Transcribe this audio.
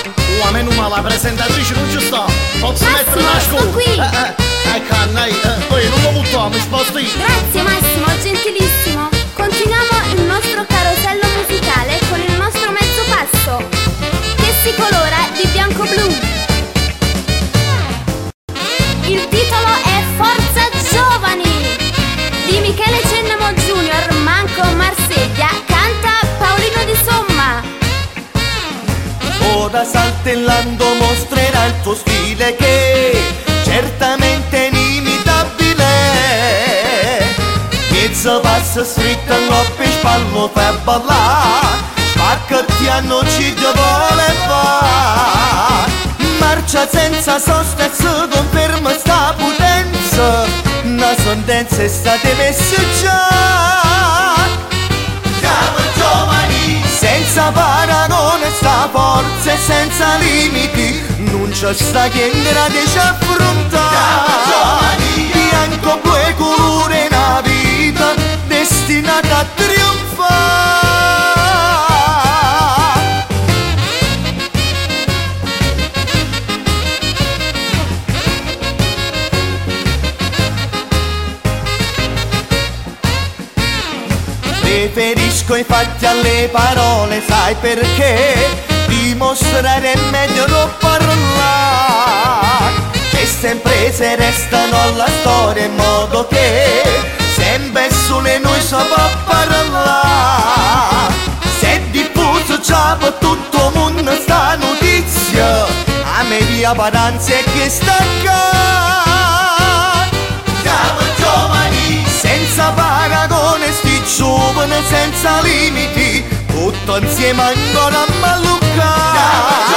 Meno male, la presentatrice non ci sta. Posso mettere la sto scuola? qui. Canna, poi non lo butto, mi sposto io. Grazie Massimo, gentilissimo. Continuiamo il nostro carosello musicale con il nostro mezzo passo, che si colora di bianco-blu. Il titolo è Forza Giovani di Michele Cennamo Junior, Manco Marseglia, canta Paolino Di Somma. Ora saltellando mostrerà il tuo stile che certamente è inimitabile. Mezzo passo stretto in coppia e spallo per ballare, spaccati a non ci vuole fare. Marcia senza sosta e si conferma sta potenza, una sentenza è stata messa già. Siamo giovani, senza paragone sta forza e senza limiti, non c'è sta chi in grado ci affrontare. Siamo giovani, bianco, blu e colore una vita destinata a trionfare. Preferisco i fatti alle parole, sai perché? Dimostrare è meglio non parlare, che sempre imprese restano alla storia in modo che sempre solo noi si può parlare. Se è diffuso già per tutto il mondo sta notizia, a me via paranza è che sta qua. Siamo giovani, senza paragone, sti giovani senza limiti, tutto insieme ancora a malluccare.